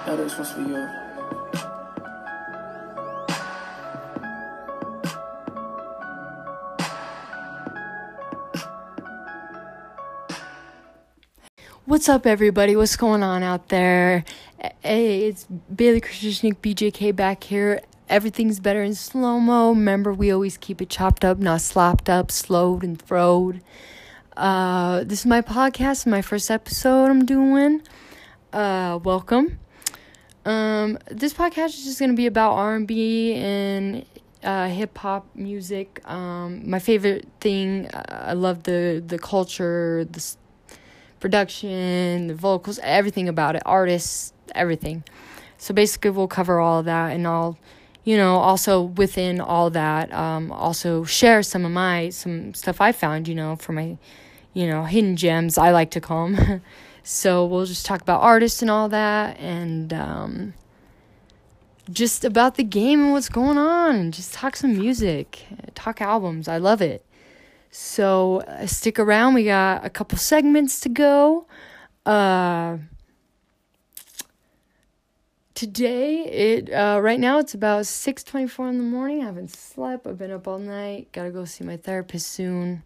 This one's for you. What's up, everybody? What's going on out there? Hey, it's Bailey Krishnik, BJK back here. Everything's better in slow-mo. Remember, we always keep it chopped up, not slopped up, slowed and throwed. This is my podcast, my first episode I'm doing. Welcome. This podcast is just going to be about R&B and hip-hop music. My favorite thing, I love the culture, the production, the vocals, everything about it, artists, everything. So basically we'll cover all of that, and I'll, also within all that, also share some stuff I found, for my, hidden gems, I like to call them. So we'll just talk about artists and all that, and just about the game and what's going on, and just talk some music, talk albums. I love it. So stick around. We got a couple segments to go. Today, right now it's about 6:24 in the morning. I haven't slept. I've been up all night. Gotta go see my therapist soon.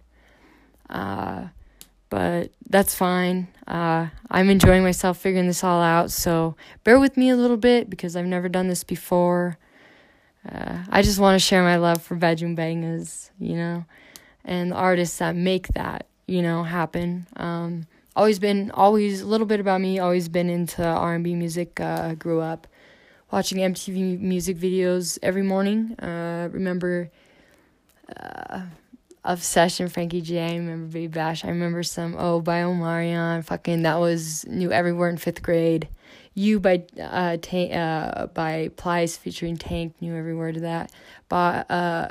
But that's fine. I'm enjoying myself figuring this all out. So bear with me a little bit because I've never done this before. I just want to share my love for Bajum Bangas, and the artists that make that, happen. Always a little bit about me, always been into R&B music. Grew up watching MTV music videos every morning. Remember Obsession, Frankie J. I remember Baby Bash. I remember some by Omarion. That was Knew Every Word in 5th grade. You by Plies featuring Tank. Knew every word of that. By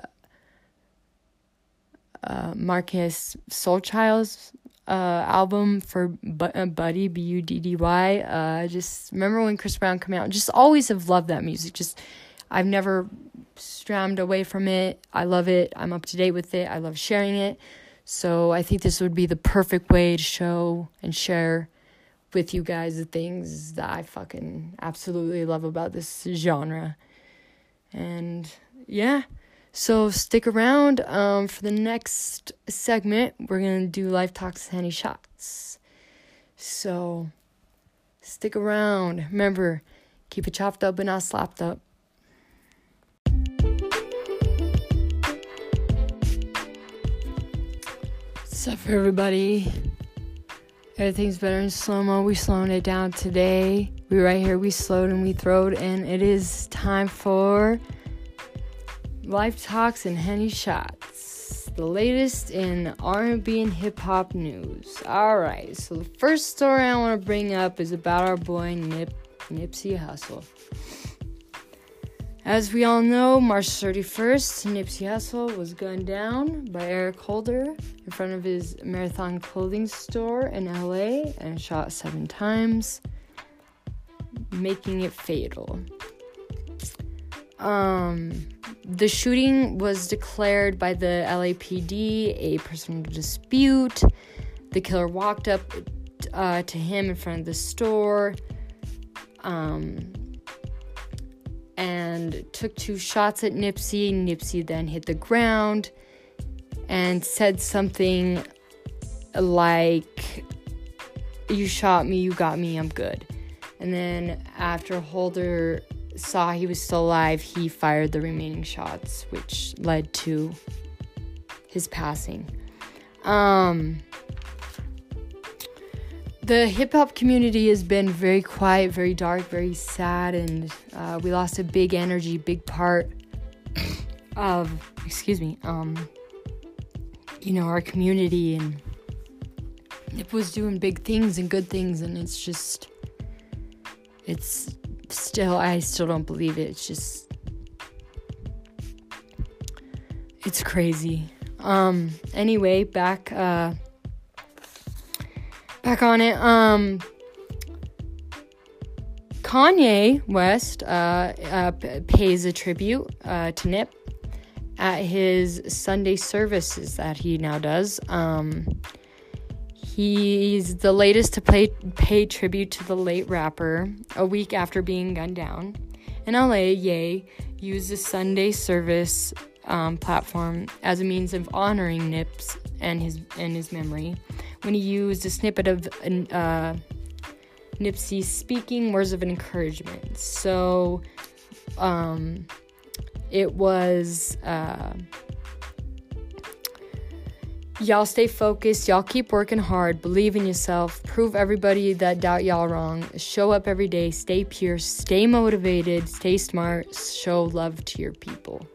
Marcus Soulchild's album for Buddy, Buddy. Just remember when Chris Brown came out. Just always have loved that music. I've never strayed away from it. I love it. I'm up to date with it. I love sharing it. So I think this would be the perfect way to show and share with you guys the things that I fucking absolutely love about this genre. And yeah. So stick around for the next segment. We're going to do Life Talks Henny Shots. So stick around. Remember, keep it chopped up but not slopped up. What's up, everybody? Everything's better in slow-mo. We slowing it down today. We right here. We slowed and we throwed. And it is time for Life Talks and Henny Shots, the latest in R&B and hip-hop news. Alright, so the first story I want to bring up is about our boy Nipsey Hussle. As we all know, March 31st, Nipsey Hussle was gunned down by Eric Holder in front of his Marathon clothing store in LA and shot 7 times, making it fatal. The shooting was declared by the LAPD a personal dispute. The killer walked up to him in front of the store and took 2 shots at Nipsey. Nipsey then hit the ground and said something like, "You shot me, you got me, I'm good." And then after Holder saw he was still alive, he fired the remaining shots, which led to his passing. The hip-hop community has been very quiet, very dark, very sad, and we lost a big energy, big part of, our community, and Nip was doing big things and good things, and I still don't believe it. It's crazy. Anyway, back on it. Kanye West pays a tribute to Nip at his Sunday services that he now does. He's the latest to pay tribute to the late rapper a week after being gunned down. In LA, Ye used the Sunday service platform as a means of honoring Nips and his memory when he used a snippet of Nipsey speaking words of encouragement. So it was y'all stay focused, y'all keep working hard, believe in yourself, prove everybody that doubt y'all wrong, show up every day, stay pure, stay motivated, stay smart, show love to your people.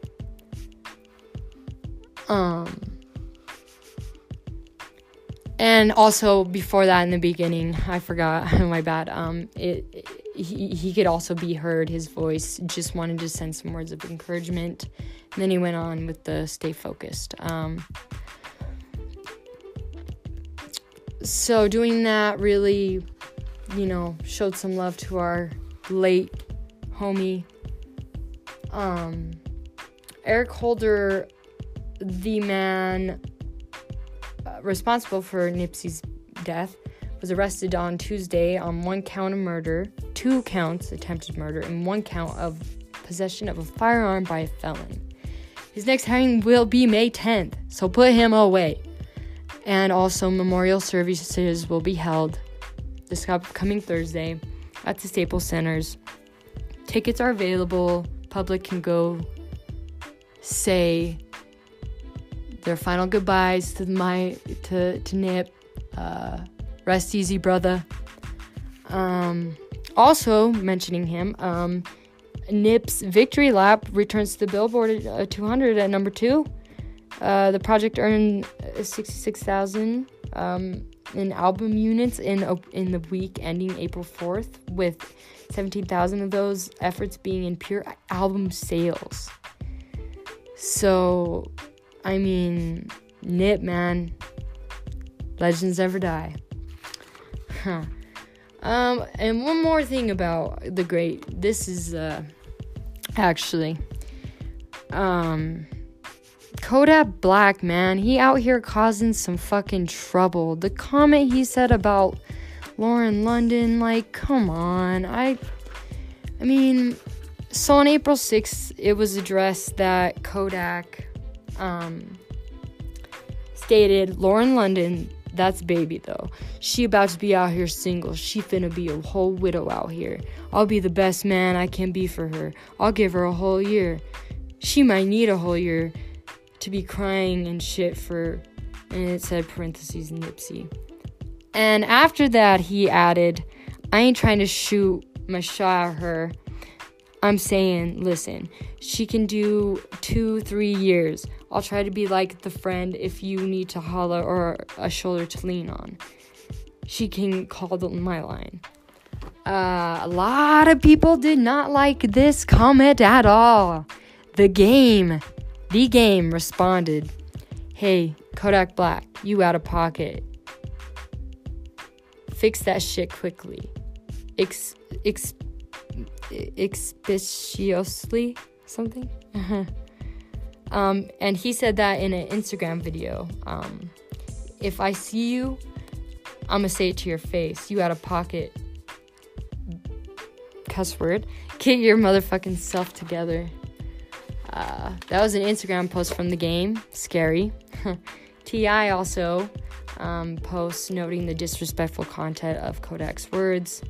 And also before that, in the beginning, I forgot, my bad, he could also be heard, his voice, just wanted to send some words of encouragement, and then he went on with the stay focused. So doing that really, showed some love to our late homie. Eric Holder, the man responsible for Nipsey's death, was arrested on Tuesday on 1 count of murder, 2 counts attempted murder, and 1 count of possession of a firearm by a felon. His next hearing will be May 10th, so put him away. And also memorial services will be held this upcoming Thursday at the Staples Centers. Tickets are available. Public can go say their final goodbyes to Nip. Rest easy, brother. Also mentioning him, Nip's Victory Lap returns to the Billboard 200 at number 2. The project earned 66,000 in album units in the week ending April 4th, with 17,000 of those efforts being in pure album sales. So, I mean, Nip, man, legends never die. And one more thing about the great, this is actually Kodak Black, man, he out here causing some fucking trouble. The comment he said about Lauren London, like, come on. I mean, so on April 6th, it was addressed that Kodak stated, Lauren London, that's baby though. She about to be out here single. She finna be a whole widow out here. I'll be the best man I can be for her. I'll give her a whole year. She might need a whole year to be crying and shit for, and it said parentheses Nipsey. And after that, he added, I ain't trying to shoot my shot at her. I'm saying, listen, she can do 2-3 years. I'll try to be like the friend if you need to holler or a shoulder to lean on. She can call my line. A lot of people did not like this comment at all. The game responded, hey, Kodak Black, you out of pocket. Fix that shit quickly. Expeditiously, something? And he said that in an Instagram video. If I see you, I'm gonna say it to your face. You out of pocket. Cuss word. Get your motherfucking self together. That was an Instagram post from the game. Scary. T.I. also posts noting the disrespectful content of Kodak's words.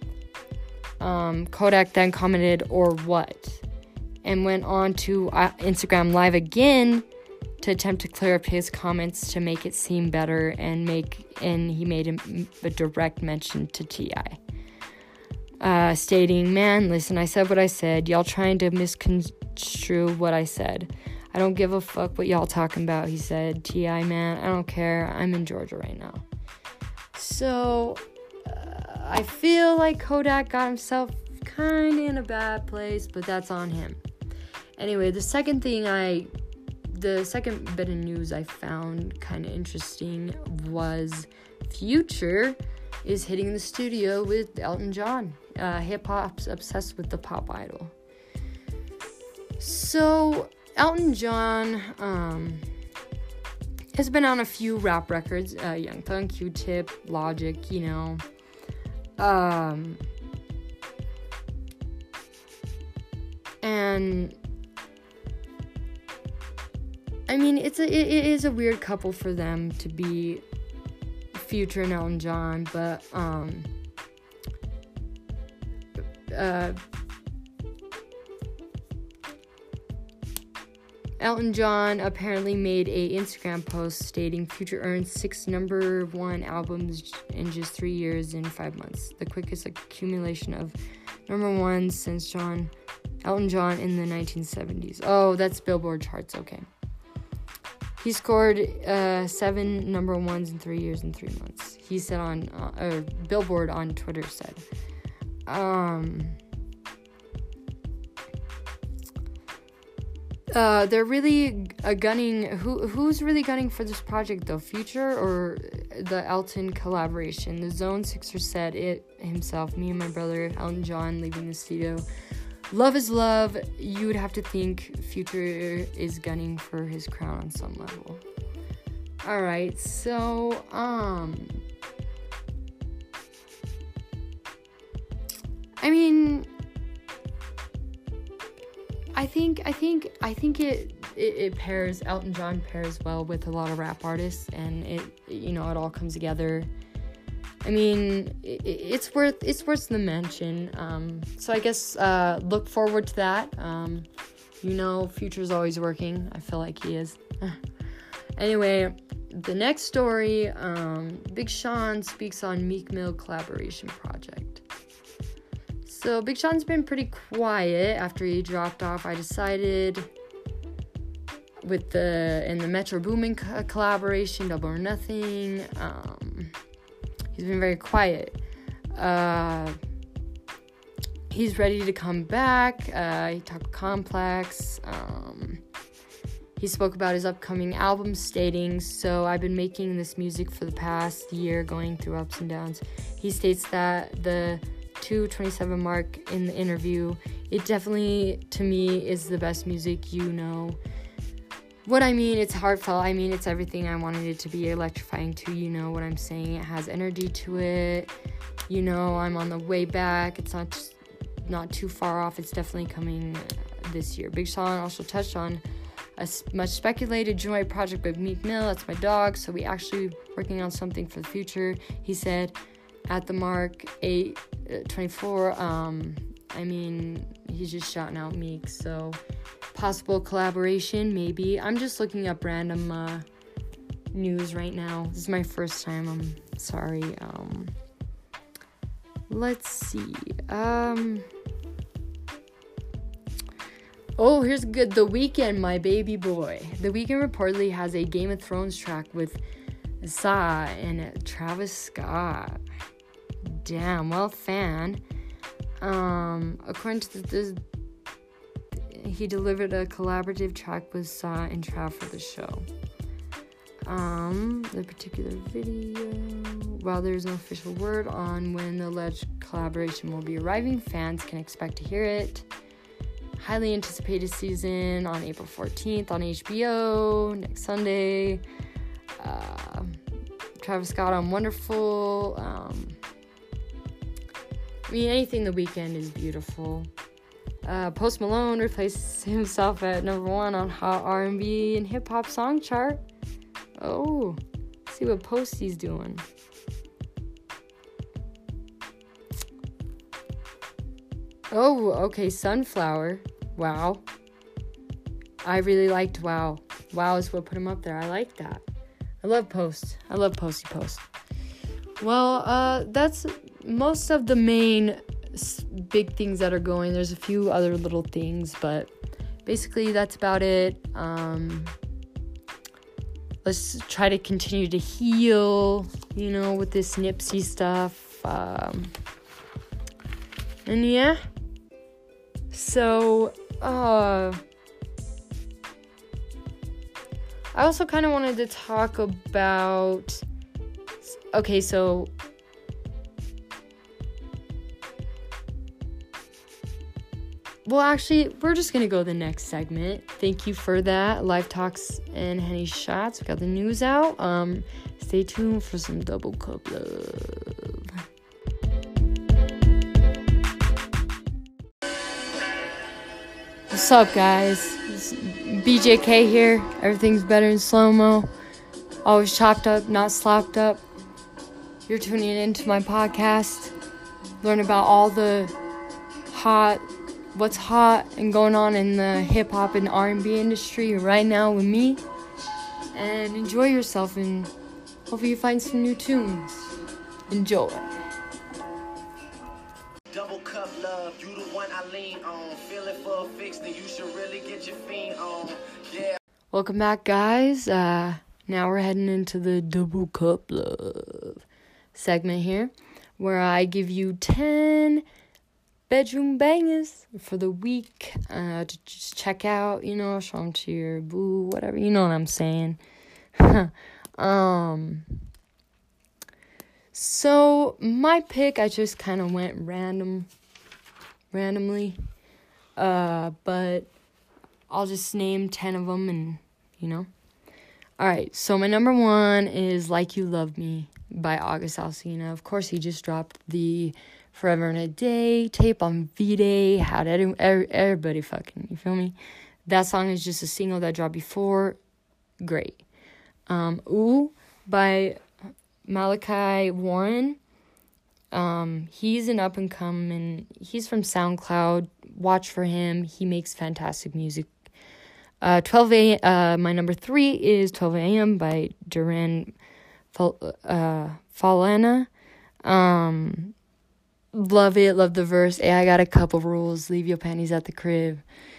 Kodak then commented, or what? And went on to Instagram Live again to attempt to clear up his comments to make it seem better, and he made a direct mention to T.I. Stating, man, listen, I said what I said. Y'all trying to misconstrue what I said. I don't give a fuck what y'all talking about, he said. T.I., man, I don't care. I'm in Georgia right now. So, I feel like Kodak got himself kind of in a bad place, but that's on him. Anyway, the second bit of news I found kind of interesting was Future is hitting the studio with Elton John. Hip-hop's obsessed with the pop idol. So, Elton John, has been on a few rap records, Young Thug, Q-Tip, Logic, you know. And I mean, it is a weird couple for them to be Future and Elton John, but Elton John apparently made a Instagram post stating Future earned 6 number 1 albums in just 3 years and 5 months, the quickest accumulation of number 1s since Elton John in the 1970s. Oh, that's Billboard charts, okay. He scored 7 number 1s in 3 years and 3 months. He said on, Billboard on Twitter said. They're really gunning. Who's really gunning for this project though? Future or the Elton collaboration? The Zone Sixer said it himself. Me and my brother Elton John leaving the studio. Love is love. You would have to think Future is gunning for his crown on some level. All right, so I mean, I think it pairs. Elton John pairs well with a lot of rap artists, and it all comes together. I mean, it's worth the mention. So I guess look forward to that. Future's always working. I feel like he is. Anyway, the next story. Big Sean speaks on Meek Mill collaboration project. So Big Sean's been pretty quiet after he dropped off. I decided with the Metro Boomin collaboration, Double or Nothing. He's been very quiet. He's ready to come back. He talked Complex. He spoke about his upcoming album, stating, "So I've been making this music for the past year, going through ups and downs." He states that the 2:27 mark in the interview, "It definitely, to me, is the best music, you know. What I mean, it's heartfelt. I mean, it's everything I wanted it to be, electrifying too, you know what I'm saying. It has energy to it. You know, I'm on the way back. It's not too far off. It's definitely coming this year." Big Sean also touched on a much speculated joint project with Meek Mill. That's my dog. So we actually working on something for the future. He said at the mark 8:24. I mean, he's just shouting out Meek. So possible collaboration, maybe. I'm just looking up random news right now. This is my first time. I'm sorry. Let's see. Oh, here's good. The Weeknd, my baby boy. The Weeknd reportedly has a Game of Thrones track with Sa and Travis Scott. Damn, well, fan. According to this, he delivered a collaborative track with Sa and Trav for the show. The particular video, while there's no official word on when the alleged collaboration will be arriving, fans can expect to hear it. Highly anticipated season on April 14th on HBO next Sunday. Travis Scott on Wonderful. I mean, anything The Weeknd is beautiful. Post Malone replaces himself at number 1 on Hot R&B and Hip Hop Song Chart. Oh, let's see what Posty's doing. Oh, okay, Sunflower. Wow. I really liked Wow. Wow is what put him up there. I like that. I love Post. I love Posty Post. Well, that's most of the main big things that are going. There's a few other little things, but basically that's about it. Let's try to continue to heal, with this Nipsey stuff. And yeah. So, I also kind of wanted to talk about, okay, so, Well, actually, we're just going to go to the next segment. Thank you for that. Live Talks and Henny Shots. We got the news out. Stay tuned for some Double Cup Love. What's up, guys? It's BJK here. Everything's better in slow-mo. Always chopped up, not slopped up. You're tuning into my podcast. Learn about all the what's hot and going on in the hip-hop and R&B industry right now with me. And enjoy yourself, and hopefully you find some new tunes. Enjoy. Double cup love, you the one I lean on. Feeling for a fix, then you should really get your fiend on. Yeah. Welcome back, guys. Now we're heading into the Double Cup Love segment here, where I give you 10 bedroom bangers for the week to just check out, show them to your boo, whatever, you know what I'm saying. So my pick, I just kind of went randomly, but I'll just name 10 of them and, Alright, so my number one is Like You Love Me by August Alsina. Of course, he just dropped the Forever and a Day tape on V-Day. How'd everybody fucking, you feel me? That song is just a single that dropped before. Great. Ooh by Malachi Warren. He's an up and coming. He's from SoundCloud. Watch for him. He makes fantastic music. 12 a.m. My number 3 is 12 a.m. by Duran Falana. Love it. Love the verse. Hey, I got a couple rules. Leave your panties at the crib.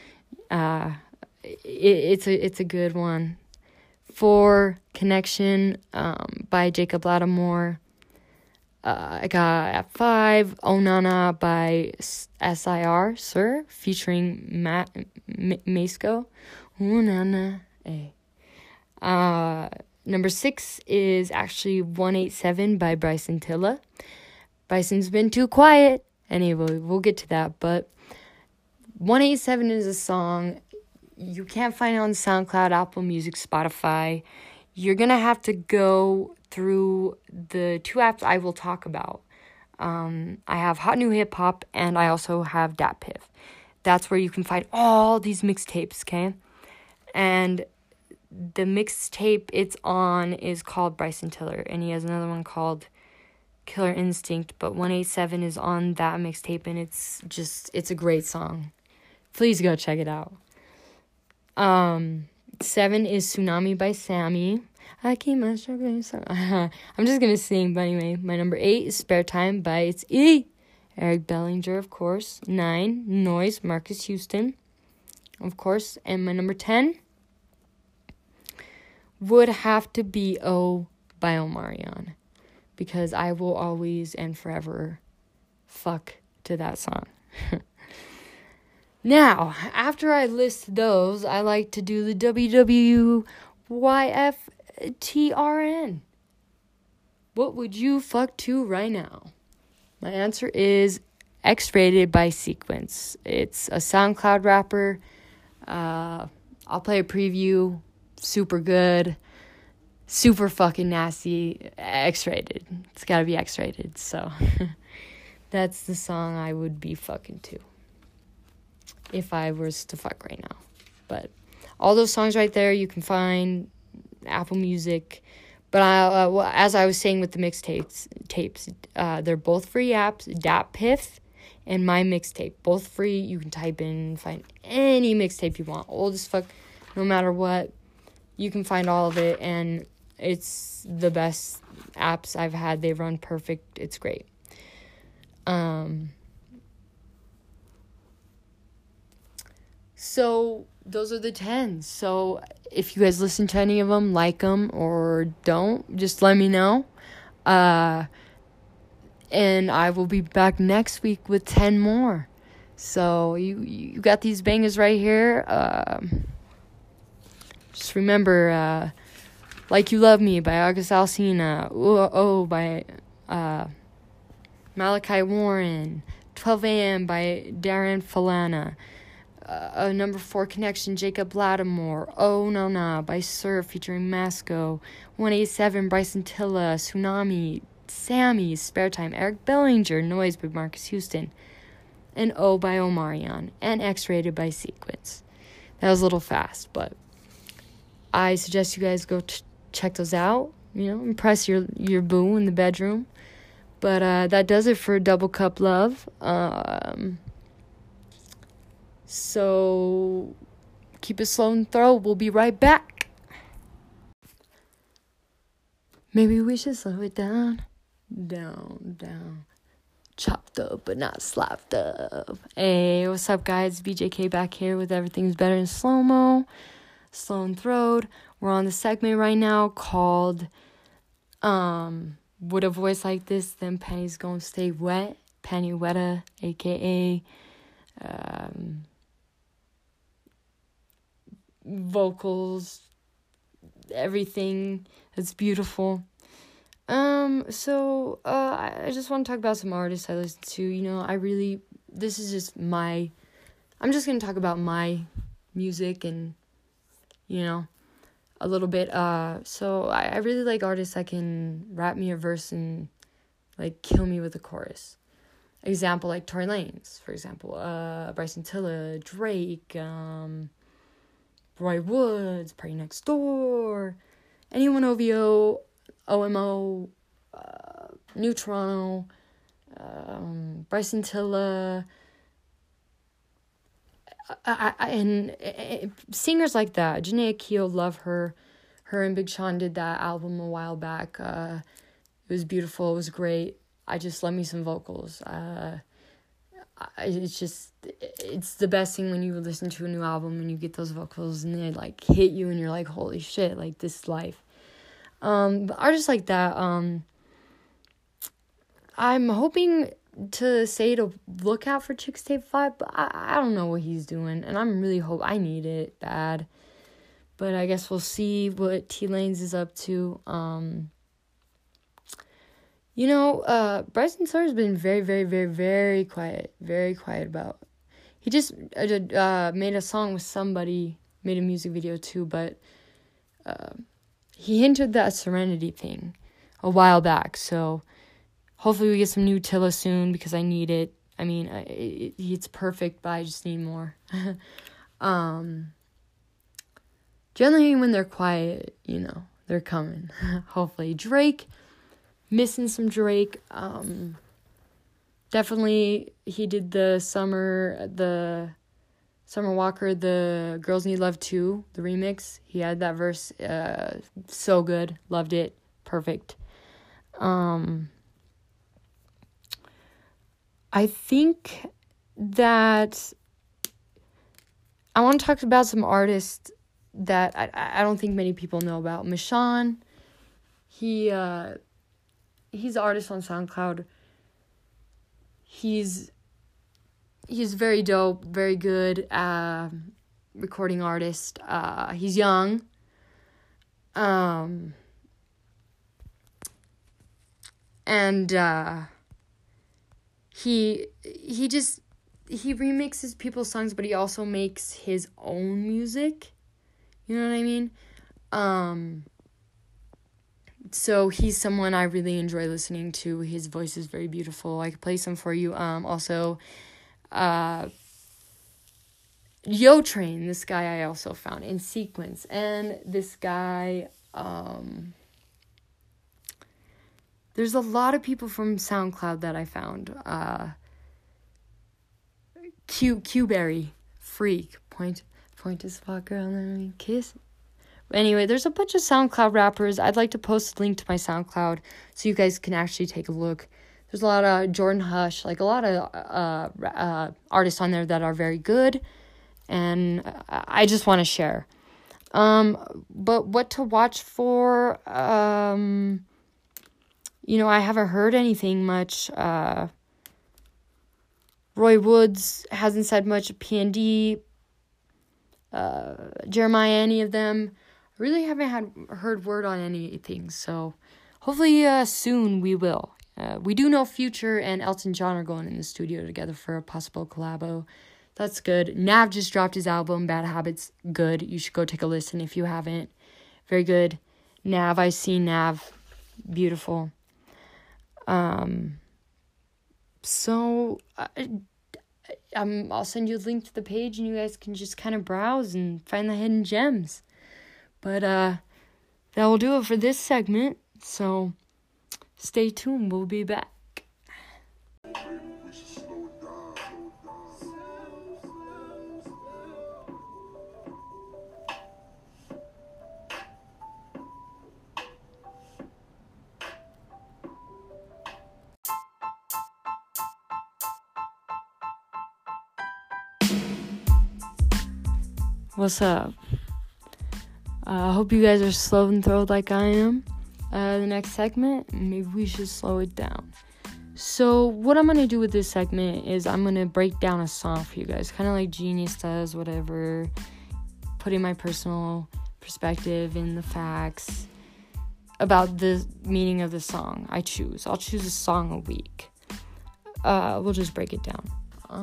It's a good one. 4 Connection by Jacob Lattimore. I got at 5 Onana by SIR Sir featuring Masco. Onana. Hey. Number 6 is actually 187 by Bryson Tiller. Bryson's been too quiet. Anyway, we'll get to that. But 187 is a song you can't find it on SoundCloud, Apple Music, Spotify. You're going to have to go through the 2 apps I will talk about. I have Hot New Hip Hop, and I also have DatPiff. That's where you can find all these mixtapes, okay? And the mixtape it's on is called Bryson Tiller, and he has another one called Killer Instinct, but 187 is on that mixtape, and it's a great song. Please go check it out. 7 is Tsunami by Sammy. I keep my struggling song. I'm just gonna sing, but anyway, my number 8 is Spare Time by It's E. Eric Bellinger, of course. 9, Noise, Marcus Houston, of course. And my number 10 would have to be O by Omarion, because I will always and forever fuck to that song. Now, after I list those, I like to do the WWYFTRN. What would you fuck to right now? My answer is X-Rated by Sequence. It's a SoundCloud rapper. I'll play a preview. Super good. Super fucking nasty. X-Rated. It's gotta be X-Rated. So, that's the song I would be fucking to if I was to fuck right now. But all those songs right there you can find Apple Music. But as I was saying with the mixtapes, they're both free apps. DatPiff and My Mixtape, both free. You can type in and find any mixtape you want, old as fuck, no matter what. You can find all of it, and it's the best apps I've had. They run perfect. It's great. So those are the 10. So if you guys listen to any of them, like them or don't, just let me know. And I will be back next week with 10 more. So you got these bangers right here. Just remember, Like You Love Me by August Alsina. Oh by Malachi Warren. 12 a.m. by Darren Falana. Number 4 Connection, Jacob Lattimore. Oh No Na by Surf featuring Masco. 187, Bryson Tilla, Tsunami, Sammy, Spare Time, Eric Bellinger, Noise by Marcus Houston, and O by Omarion, and X-Rated by Sequence. That was a little fast, but I suggest you guys go check those out. Impress your boo in the bedroom. But that does it for Double Cup Love. So keep it slow and throw. We'll be right back. Maybe we should slow it down. Down. Chopped up but not slapped up. Hey, what's up, guys? BJK back here with Everything's Better in Slow-Mo. Slow and throwed. We're on the segment right now called With a Voice Like This, Then Penny's Gonna Stay Wet. Penny Wetta, aka vocals, everything that's beautiful. So I just want to talk about some artists I listen to. This is just I'm just going to talk about my music and, a little bit. So I really like artists that can rap me a verse and, kill me with a chorus. Example, like Tory Lanez, for example. Bryson Tilla, Drake, Roy Woods, Party Next Door, Anyone OVO, OMO, New Toronto, Bryson Tilla, and singers like that. Janae Akio, love her. Her and Big Sean did that album a while back. It was beautiful. It was great. I just love me some vocals. It's the best thing when you listen to a new album and you get those vocals and they hit you and you're like, holy shit, this is life. But artists like that, I'm hoping to say to look out for Chicks Tape 5, but I don't know what he's doing, and I'm really I need it bad. But I guess we'll see what T Lanez is up to. Bryson Tiller's been very, very, very, very quiet about. He just made a song with somebody, made a music video too, but he hinted that Serenity thing a while back, so hopefully we get some new Tilla soon because I need it. I mean, it's perfect, but I just need more. Generally when they're quiet, they're coming. Hopefully. Drake, missing some Drake. Definitely he did the Summer Walker, the Girls Need Love Too, the remix. He had that verse, so good, loved it, perfect. I think that I want to talk about some artists that I don't think many people know about. Michon, he's an artist on SoundCloud. He's very dope, very good recording artist. He's young. And he remixes people's songs, but he also makes his own music. You know what I mean? So he's someone I really enjoy listening to. His voice is very beautiful. I could play some for you. Also, Yo Train, this guy I also found in Sequence. And this guy, there's a lot of people from SoundCloud that I found. Q-Berry, Freak, Point is fuck girl, let me kiss. Anyway, there's a bunch of SoundCloud rappers. I'd like to post a link to my SoundCloud so you guys can actually take a look. There's a lot of Jordan Hush, a lot of artists on there that are very good, and I just want to share. But what to watch for? I haven't heard anything much. Roy Woods hasn't said much. P&D, Jeremiah, any of them. I really haven't heard word on anything, so hopefully soon we will. We do know Future and Elton John are going in the studio together for a possible collabo. That's good. Nav just dropped his album, Bad Habits. Good. You should go take a listen if you haven't. Very good. Nav, I see Nav. Beautiful. So I'll send you a link to the page and you guys can just kind of browse and find the hidden gems. But that will do it for this segment. So stay tuned. We'll be back. What's up? I hope you guys are slow and thrilled like I am. The next segment, maybe we should slow it down. So what I'm going to do with this segment is I'm going to break down a song for you guys, kind of like Genius does, whatever, putting my personal perspective in the facts about the meaning of the song I'll choose a song a week. We'll just break it down.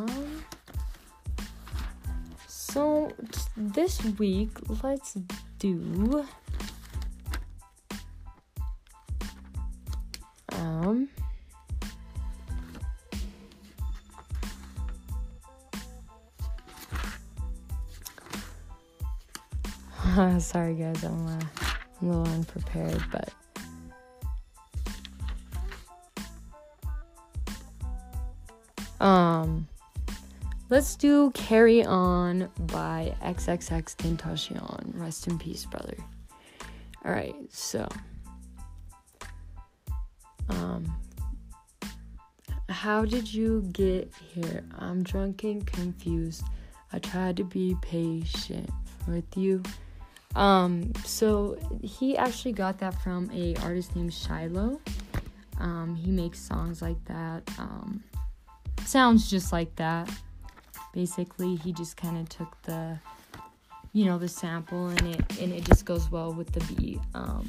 So this week, let's do sorry guys, I'm a little unprepared, but let's do Carry On by XXXTentacion. Rest in peace, brother. Alright, so how did you get here? I'm drunk and confused. I tried to be patient with you. So he actually got that from a artist named Shiloh. He makes songs like that. Sounds just like that. Basically, he just kind of took the sample and it just goes well with the beat.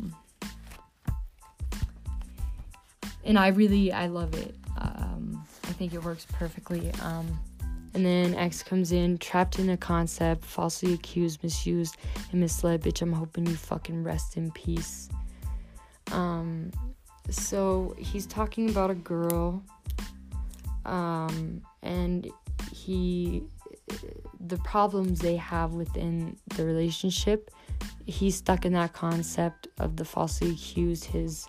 And I love it. I think it works perfectly. And then X comes in, trapped in a concept, falsely accused, misused, and misled. Bitch, I'm hoping you fucking rest in peace. So he's talking about a girl, and the problems they have within the relationship, he's stuck in that concept of the falsely accused, his,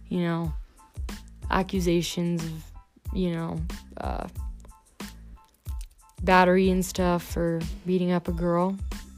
accusations of, battery and stuff for beating up a girl.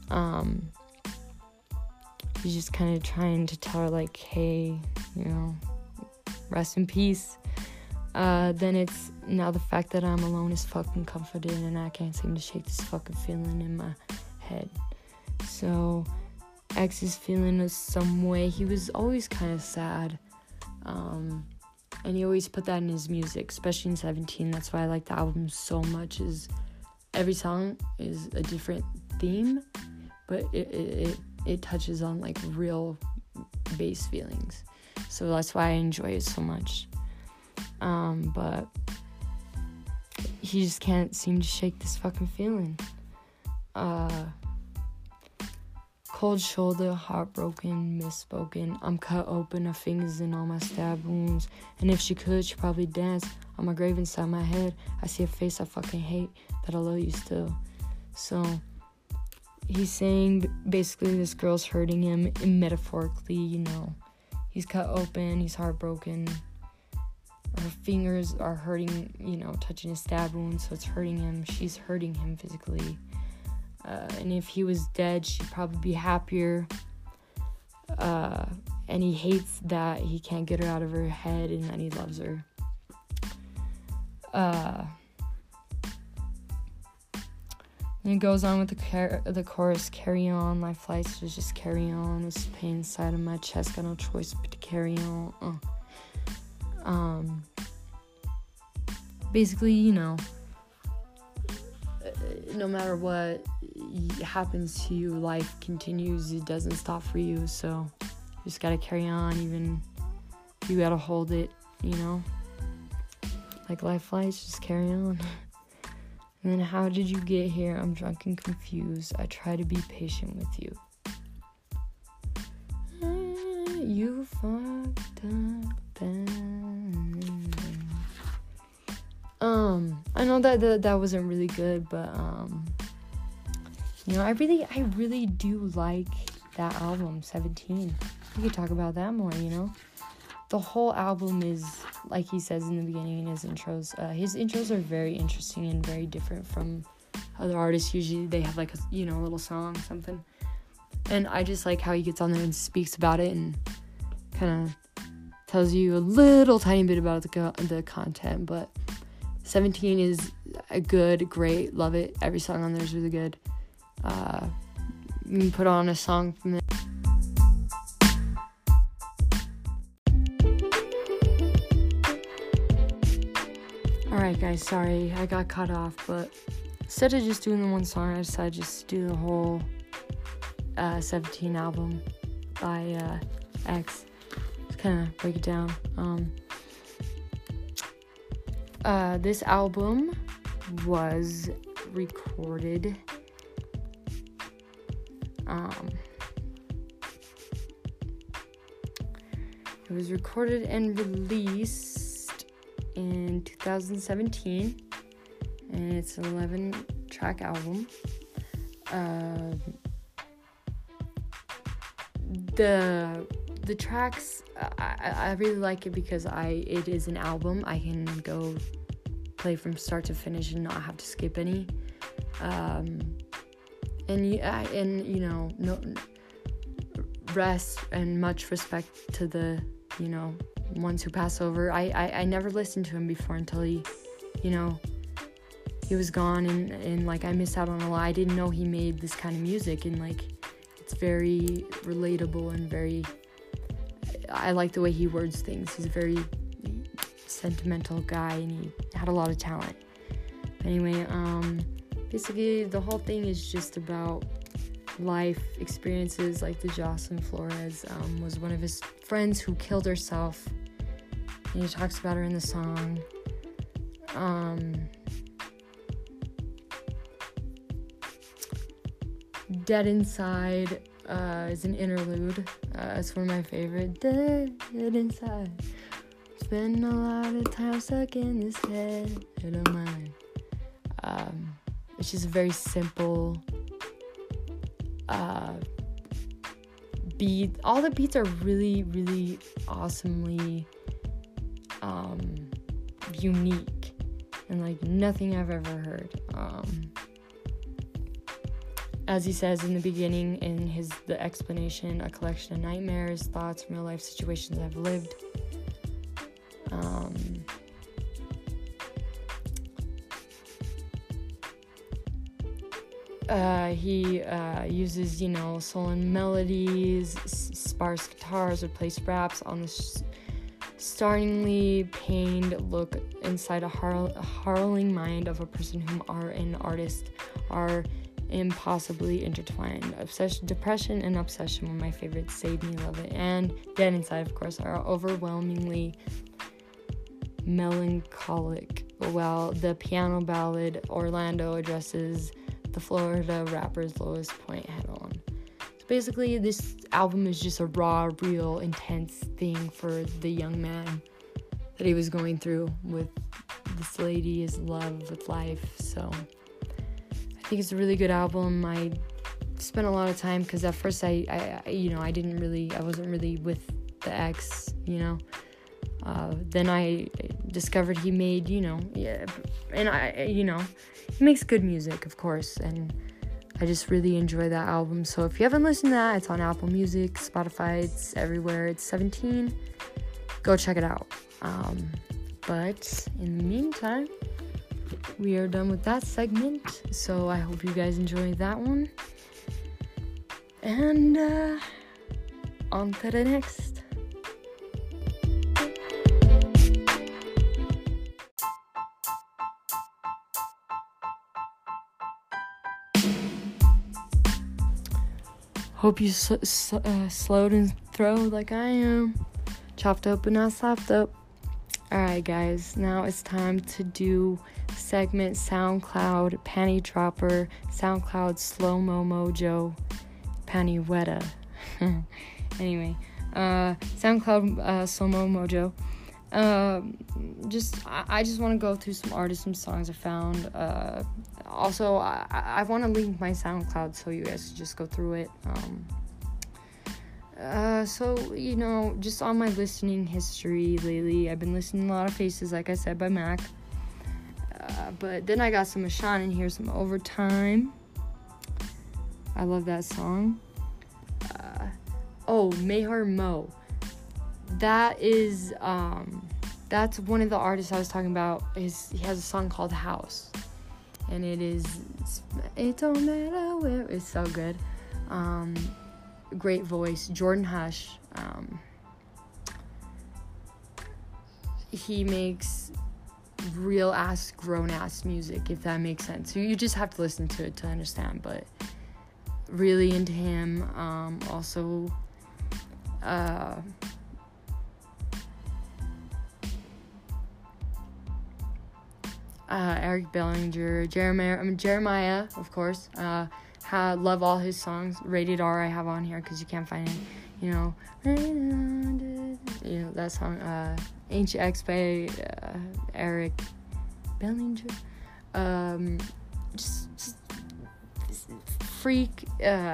He's just kind of trying to tell her, like, hey, rest in peace. Then it's now the fact that I'm alone is fucking comforting and I can't seem to shake this fucking feeling in my head. So X is feeling some way. He was always kind of sad. And he always put that in his music, especially in 17. That's why I like the album so much, is every song is a different theme, but it touches on like real bass feelings. So that's why I enjoy it so much. But he just can't seem to shake this fucking feeling. Cold shoulder, heartbroken, misspoken. I'm cut open, her fingers in all my stab wounds. And if she could, she'd probably dance on my grave inside my head. I see a face I fucking hate, that I love you still. So he's saying basically this girl's hurting him, and metaphorically, he's cut open, he's heartbroken. Her fingers are hurting, touching his stab wound, so it's hurting him. She's hurting him physically. And if he was dead, she'd probably be happier. And he hates that he can't get her out of her head and that he loves her. And it goes on with the chorus, carry on, my flights was just carry on. This pain inside of my chest, got no choice but to carry on. Basically, no matter what happens to you, life continues. It doesn't stop for you, so you just gotta carry on, even if you gotta hold it, like life flights, just carry on. And then, how did you get here? I'm drunk and confused. I try to be patient with you. You fucked up. I know that wasn't really good, but I really do like that album, 17. We could talk about that more, The whole album is, like he says in the beginning in his intros. His intros are very interesting and very different from other artists. Usually they have like a little song, something. And I just like how he gets on there and speaks about it and kind of tells you a little tiny bit about the content. But 17 is a great, love it. Every song on there is really good. You can put on a song from it. Alright guys, sorry I got cut off, but instead of just doing the one song, I decided just to do the whole 17 album by X. Just kind of break it down. This album was recorded and released in 2017, and it's an 11-track album. The tracks, I really like it because it is an album. I can go play from start to finish and not have to skip any. No rest and much respect to the ones who pass over. I never listened to him before until he was gone, and like I missed out on a lot. I didn't know he made this kind of music, and like it's very relatable and very, I like the way he words things. He's a very sentimental guy, and he had a lot of talent. Anyway, basically the whole thing is just about life experiences. Like the Jocelyn Flores was one of his friends who killed herself, and he talks about her in the song. Dead Inside is an interlude. It's one of my favorite. Dead Inside. Spend a lot of time stuck in this head of mine. It's just a very simple beat. All the beats are really, really awesomely unique and like nothing I've ever heard. As he says in the beginning in the explanation, a collection of nightmares, thoughts, real life situations I've lived. He uses, soul and melodies, sparse guitars, replace raps on the startlingly pained look inside a harrowing mind of a person whom art and artist are impossibly intertwined. Depression and obsession were my favorites. Save Me, Love It, and Dead Inside, of course, are overwhelmingly melancholic, while the piano ballad Orlando addresses the Florida rapper's lowest point head on. So basically, this album is just a raw, real, intense thing for the young man that he was going through with this lady, his love with life. So I think it's a really good album. I spent a lot of time because at first I wasn't really with the X, Then I discovered he made, he makes good music, of course, and I just really enjoy that album. So if you haven't listened to that, it's on Apple Music, Spotify, it's everywhere. It's 17. Go check it out. But in the meantime, we are done with that segment. So I hope you guys enjoyed that one. And on to the next. Hope you slowed and throwed like I am. Chopped up but not slopped up. Alright, guys, now it's time to do segment SoundCloud Panty Dropper, SoundCloud Slow Mo Mojo, Panty Weta. Anyway, SoundCloud Slow Mo Mojo. I just want to go through some artists, some songs I found. Also, I want to link my SoundCloud so you guys just go through it. So, just on my listening history lately, I've been listening to a lot of Faces, like I said, by Mac. But then I got some Ashan in here, some Overtime. I love that song. Mayhar Mo. That is, that's one of the artists I was talking about. He has a song called House. And it don't matter where, it's so good. Great voice. Jordan Hush. He makes real ass, grown ass music, if that makes sense. So you just have to listen to it to understand, but really into him. Also, Eric Bellinger, Jeremiah, of course. Love all his songs. Rated R I have on here because you can't find it. That song. Ancient X by Eric Bellinger. Just Freak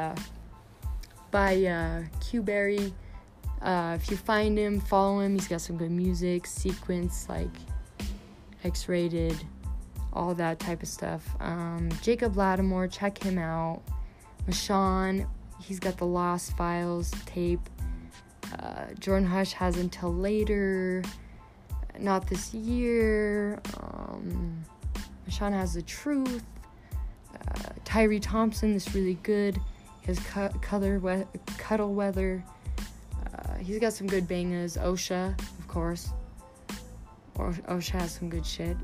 by Q Berry. If you find him, follow him. He's got some good music. Sequence, like X-rated, all that type of stuff. Jacob Lattimore, check him out. Mashawn, he's got the Lost Files tape. Jordan Hush has Until Later, Not This Year. Mashawn has The Truth. Tyree Thompson is really good. He has Cuddle Weather. He's got some good bangers. OSHA, of course. OSHA has some good shit.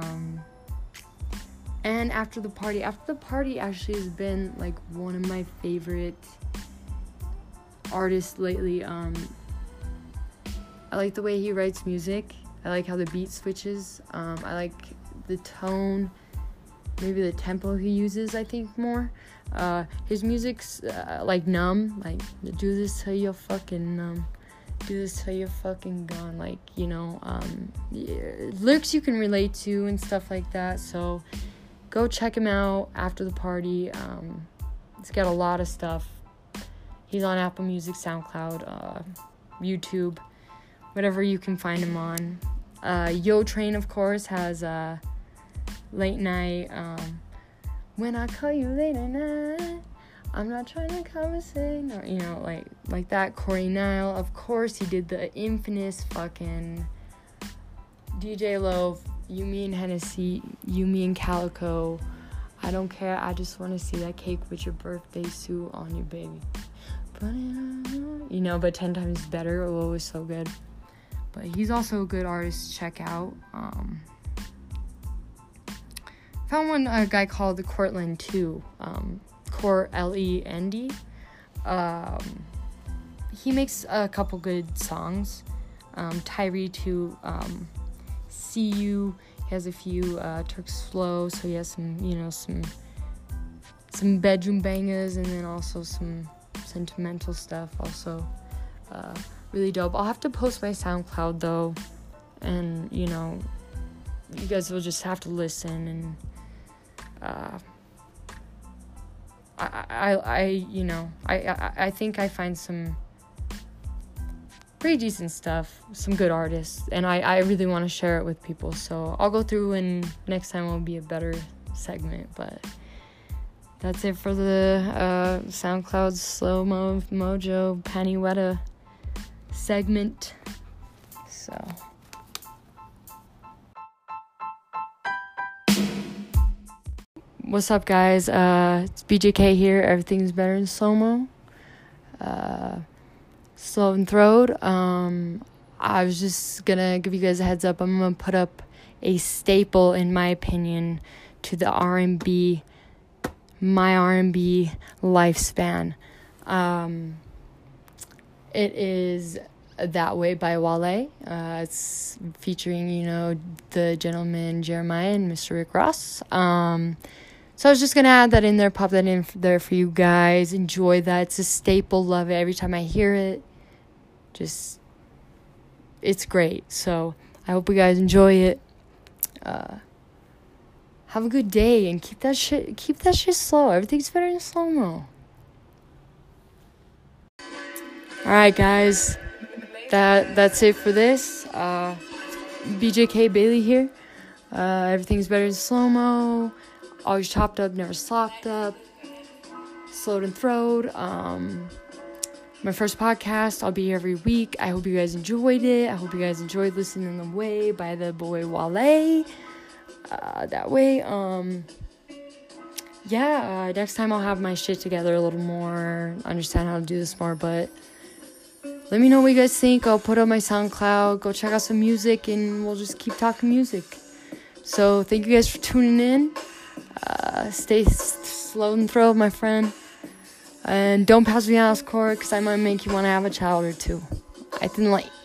And After the Party actually has been like one of my favorite artists lately. I like the way he writes music. I like how the beat switches. I like the tone, maybe the tempo he uses, I think, more. His music's like numb, like do this till you're fucking numb, do this till you're fucking gone, like, lyrics you can relate to and stuff like that. So go check him out, After the Party. He's got a lot of stuff. He's on Apple Music, SoundCloud, YouTube, whatever you can find him on. Yo Train, of course, has Late Night. When I call you late at night, I'm not trying to conversate, or, like that. Corey Nile, of course, he did the infamous fucking DJ Loaf, You, Me, and Hennessy, You, Me, and Calico. I don't care, I just want to see that cake with your birthday suit on you, baby. But 10 times better. Oh, it was so good. But he's also a good artist to check out. Found a guy called Cortland 2, Cort Lend. He makes a couple good songs. Tyree 2, See You. He has a few Turks Flow, so he has some bedroom bangers, and then also some sentimental stuff. Also, really dope. I'll have to post my SoundCloud though, and you guys will just have to listen. And I think I find some pretty decent stuff, some good artists, and I really want to share it with people. So I'll go through, and next time will be a better segment. But that's it for the SoundCloud Slow Mo Mojo Panty Weta segment. So what's up, guys? It's BJK here. Everything's better in slow-mo. Slow and throwed. I was just gonna give you guys a heads up. I'm gonna put up a staple, in my opinion, to the R&B, my R&B lifespan. It is That Way by Wale. It's featuring, the gentleman Jeremiah and Mr. Rick Ross. So I was just going to add that in there, pop that in there for you guys. Enjoy that. It's a staple. Love it. Every time I hear it, it's great. So I hope you guys enjoy it. Have a good day and keep that shit slow. Everything's better in slow-mo. Alright, guys. That's it for this. BJK Bailey here. Everything's better in slow-mo. Always chopped up, never slopped up. Slowed and throwed. My first podcast. I'll be here every week. I hope you guys enjoyed it. I hope you guys enjoyed listening to The Way by the boy Wale. That way. Next time I'll have my shit together a little more. Understand how to do this more, but let me know what you guys think. I'll put on my SoundCloud. Go check out some music, and we'll just keep talking music. So, thank you guys for tuning in. Stay slow and throw, my friend. And don't pass me out, Cora, because I might make you want to have a child or two. I think